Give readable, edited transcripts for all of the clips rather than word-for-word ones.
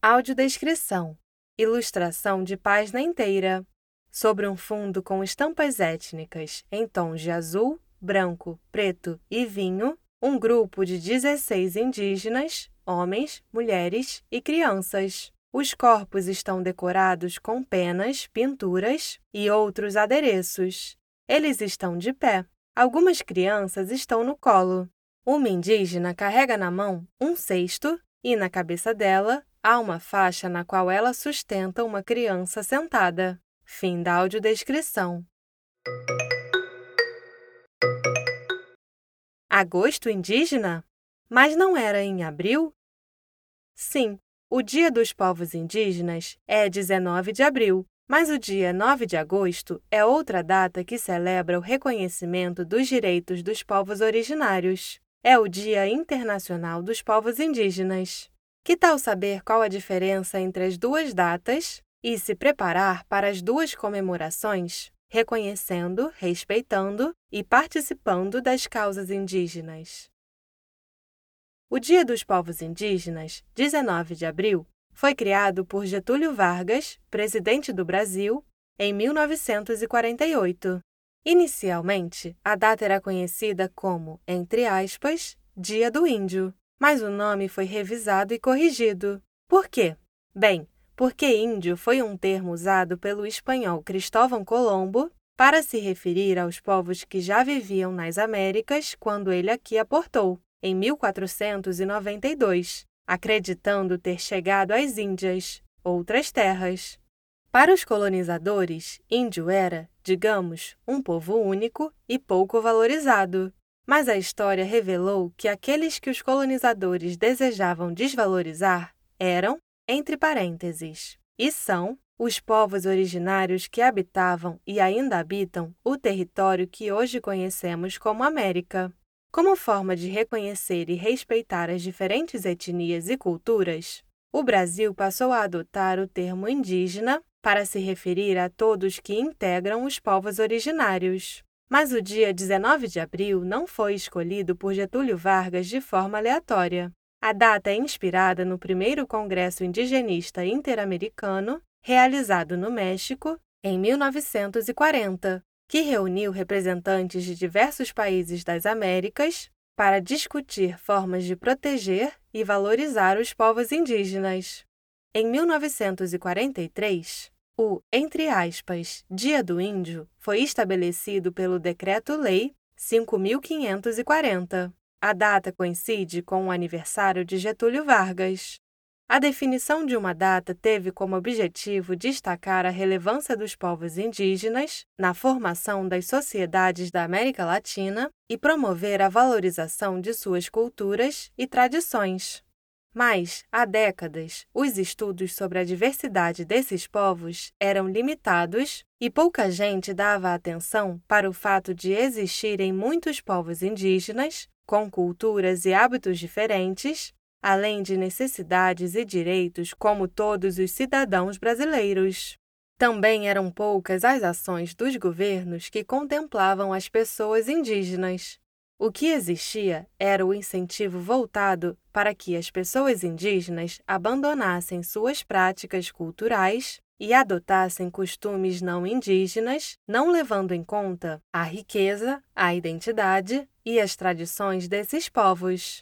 Audiodescrição. Ilustração de página inteira. Sobre um fundo com estampas étnicas em tons de azul, branco, preto e vinho, um grupo de 16 indígenas, homens, mulheres e crianças. Os corpos estão decorados com penas, pinturas e outros adereços. Eles estão de pé. Algumas crianças estão no colo. Uma indígena carrega na mão um cesto e, na cabeça dela, há uma faixa na qual ela sustenta uma criança sentada. Fim da audiodescrição. Agosto indígena? Mas não era em abril? Sim, o Dia dos Povos Indígenas é 19 de abril, mas o dia 9 de agosto é outra data que celebra o reconhecimento dos direitos dos povos originários. É o Dia Internacional dos Povos Indígenas. Que tal saber qual a diferença entre as duas datas e se preparar para as duas comemorações, reconhecendo, respeitando e participando das causas indígenas? O Dia dos Povos Indígenas, 19 de abril, foi criado por Getúlio Vargas, presidente do Brasil, em 1948. Inicialmente, a data era conhecida como, entre aspas, Dia do Índio, mas o nome foi revisado e corrigido. Por quê? Bem, porque índio foi um termo usado pelo espanhol Cristóvão Colombo para se referir aos povos que já viviam nas Américas quando ele aqui aportou, em 1492, acreditando ter chegado às Índias, outras terras. Para os colonizadores, índio era, digamos, um povo único e pouco valorizado. Mas a história revelou que aqueles que os colonizadores desejavam desvalorizar eram, entre parênteses, e são, os povos originários que habitavam e ainda habitam o território que hoje conhecemos como América. Como forma de reconhecer e respeitar as diferentes etnias e culturas, o Brasil passou a adotar o termo indígena para se referir a todos que integram os povos originários. Mas o dia 19 de abril não foi escolhido por Getúlio Vargas de forma aleatória. A data é inspirada no primeiro Congresso Indigenista Interamericano, realizado no México, em 1940, que reuniu representantes de diversos países das Américas para discutir formas de proteger e valorizar os povos indígenas. Em 1943, o, entre aspas, Dia do Índio foi estabelecido pelo Decreto-Lei 5.540. A data coincide com o aniversário de Getúlio Vargas. A definição de uma data teve como objetivo destacar a relevância dos povos indígenas na formação das sociedades da América Latina e promover a valorização de suas culturas e tradições. Mas, há décadas, os estudos sobre a diversidade desses povos eram limitados e pouca gente dava atenção para o fato de existirem muitos povos indígenas, com culturas e hábitos diferentes, além de necessidades e direitos como todos os cidadãos brasileiros. Também eram poucas as ações dos governos que contemplavam as pessoas indígenas. O que existia era o incentivo voltado para que as pessoas indígenas abandonassem suas práticas culturais e adotassem costumes não indígenas, não levando em conta a riqueza, a identidade e as tradições desses povos.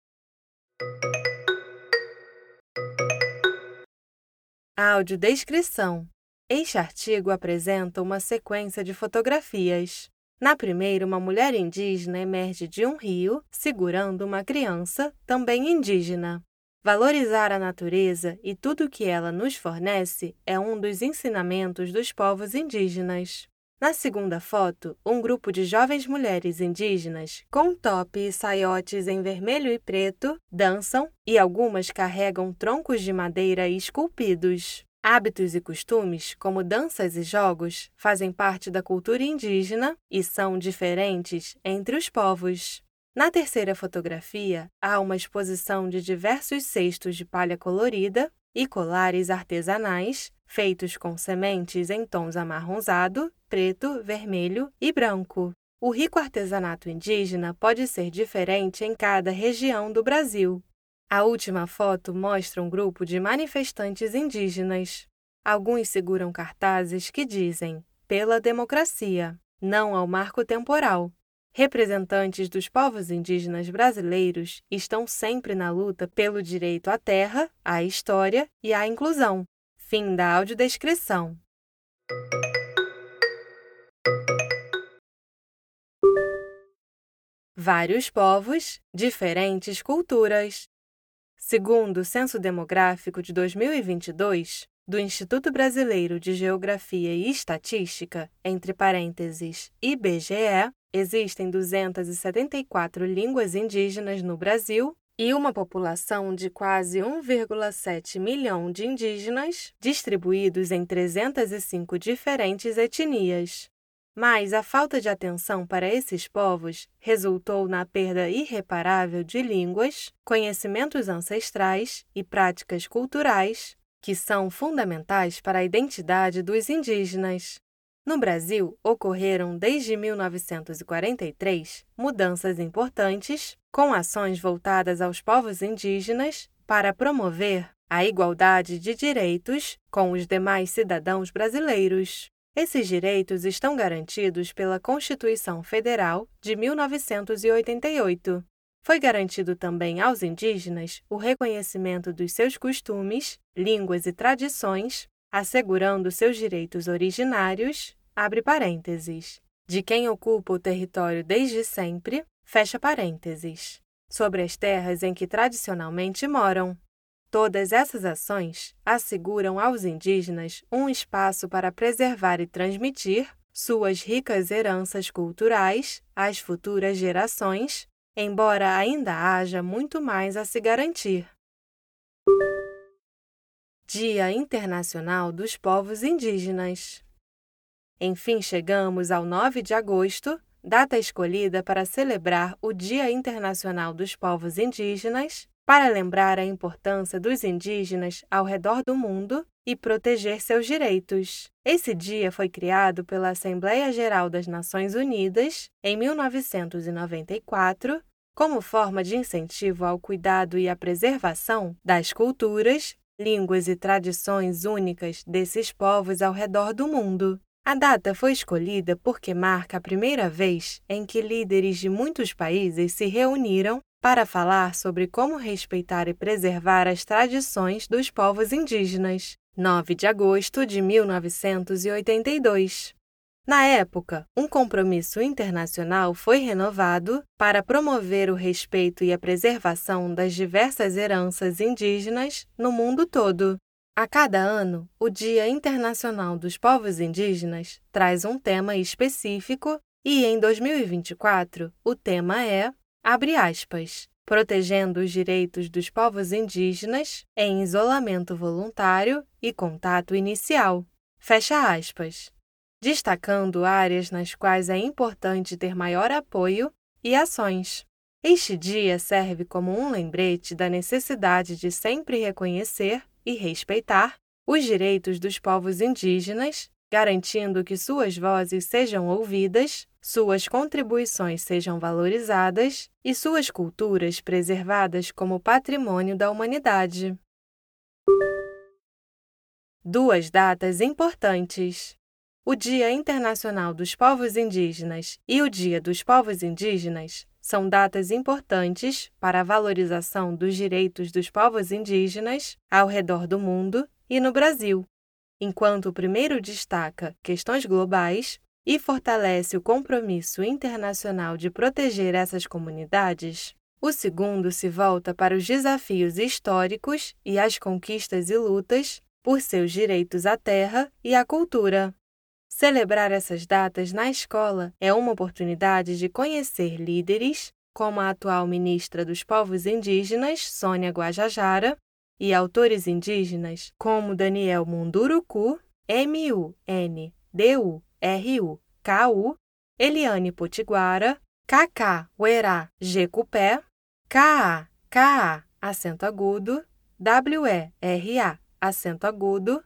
Audiodescrição. Este artigo apresenta uma sequência de fotografias. Na primeira, uma mulher indígena emerge de um rio, segurando uma criança, também indígena. Valorizar a natureza e tudo o que ela nos fornece é um dos ensinamentos dos povos indígenas. Na segunda foto, um grupo de jovens mulheres indígenas, com top e saiotes em vermelho e preto, dançam e algumas carregam troncos de madeira esculpidos. Hábitos e costumes, como danças e jogos, fazem parte da cultura indígena e são diferentes entre os povos. Na terceira fotografia, há uma exposição de diversos cestos de palha colorida e colares artesanais, feitos com sementes em tons amarronzado, preto, vermelho e branco. O rico artesanato indígena pode ser diferente em cada região do Brasil. A última foto mostra um grupo de manifestantes indígenas. Alguns seguram cartazes que dizem: "Pela democracia, não ao marco temporal". Representantes dos povos indígenas brasileiros estão sempre na luta pelo direito à terra, à história e à inclusão. Fim da audiodescrição. Vários povos, diferentes culturas. Segundo o Censo Demográfico de 2022, do Instituto Brasileiro de Geografia e Estatística, entre parênteses IBGE, existem 274 línguas indígenas no Brasil e uma população de quase 1,7 milhão de indígenas distribuídos em 305 diferentes etnias. Mas a falta de atenção para esses povos resultou na perda irreparável de línguas, conhecimentos ancestrais e práticas culturais que são fundamentais para a identidade dos indígenas. No Brasil, ocorreram desde 1943 mudanças importantes, com ações voltadas aos povos indígenas para promover a igualdade de direitos com os demais cidadãos brasileiros. Esses direitos estão garantidos pela Constituição Federal de 1988. Foi garantido também aos indígenas o reconhecimento dos seus costumes, línguas e tradições, assegurando seus direitos originários, abre parênteses, de quem ocupa o território desde sempre, fecha parênteses, sobre as terras em que tradicionalmente moram. Todas essas ações asseguram aos indígenas um espaço para preservar e transmitir suas ricas heranças culturais às futuras gerações, embora ainda haja muito mais a se garantir. Dia Internacional dos Povos Indígenas. Enfim, chegamos ao 9 de agosto, data escolhida para celebrar o Dia Internacional dos Povos Indígenas, para lembrar a importância dos indígenas ao redor do mundo e proteger seus direitos. Esse dia foi criado pela Assembleia Geral das Nações Unidas em 1994, como forma de incentivo ao cuidado e à preservação das culturas, línguas e tradições únicas desses povos ao redor do mundo. A data foi escolhida porque marca a primeira vez em que líderes de muitos países se reuniram para falar sobre como respeitar e preservar as tradições dos povos indígenas, 9 de agosto de 1982. Na época, um compromisso internacional foi renovado para promover o respeito e a preservação das diversas heranças indígenas no mundo todo. A cada ano, o Dia Internacional dos Povos Indígenas traz um tema específico e, em 2024, o tema é, abre aspas, protegendo os direitos dos povos indígenas em isolamento voluntário e contato inicial, fecha aspas, destacando áreas nas quais é importante ter maior apoio e ações. Este dia serve como um lembrete da necessidade de sempre reconhecer e respeitar os direitos dos povos indígenas, garantindo que suas vozes sejam ouvidas, suas contribuições sejam valorizadas e suas culturas preservadas como patrimônio da humanidade. Duas datas importantes. O Dia Internacional dos Povos Indígenas e o Dia dos Povos Indígenas são datas importantes para a valorização dos direitos dos povos indígenas ao redor do mundo e no Brasil. Enquanto o primeiro destaca questões globais e fortalece o compromisso internacional de proteger essas comunidades, o segundo se volta para os desafios históricos e as conquistas e lutas por seus direitos à terra e à cultura. Celebrar essas datas na escola é uma oportunidade de conhecer líderes, como a atual ministra dos Povos Indígenas, Sônia Guajajara, e autores indígenas como Daniel Munduruku, Munduruku, Eliane Potiguara, Cacá Uerá Jecupé, Kaa, acento agudo, WERA, acento agudo,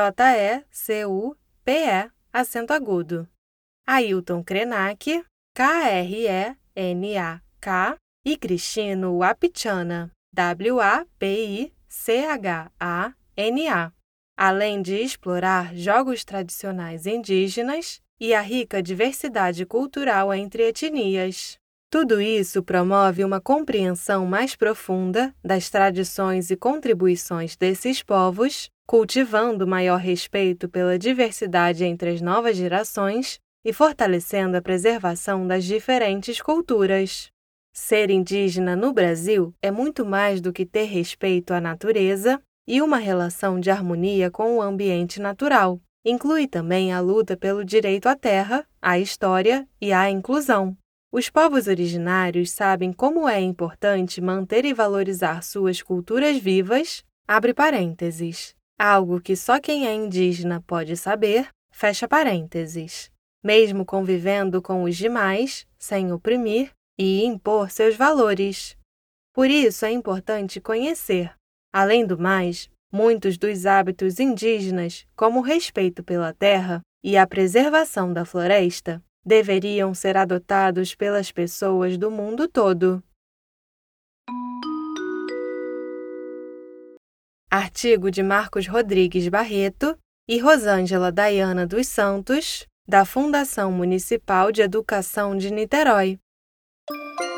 JECUPE, acento agudo. Ailton Krenak, KRENAK e Cristino Wapichana. WAPICHANA, além de explorar jogos tradicionais indígenas e a rica diversidade cultural entre etnias. Tudo isso promove uma compreensão mais profunda das tradições e contribuições desses povos, cultivando maior respeito pela diversidade entre as novas gerações e fortalecendo a preservação das diferentes culturas. Ser indígena no Brasil é muito mais do que ter respeito à natureza e uma relação de harmonia com o ambiente natural. Inclui também a luta pelo direito à terra, à história e à inclusão. Os povos originários sabem como é importante manter e valorizar suas culturas vivas, abre parênteses, algo que só quem é indígena pode saber, fecha parênteses, mesmo convivendo com os demais, sem oprimir e impor seus valores. Por isso é importante conhecer. Além do mais, muitos dos hábitos indígenas, como o respeito pela terra e a preservação da floresta, deveriam ser adotados pelas pessoas do mundo todo. Artigo de Marcos Rodrigues Barreto e Rosângela Dayana dos Santos, da Fundação Municipal de Educação de Niterói.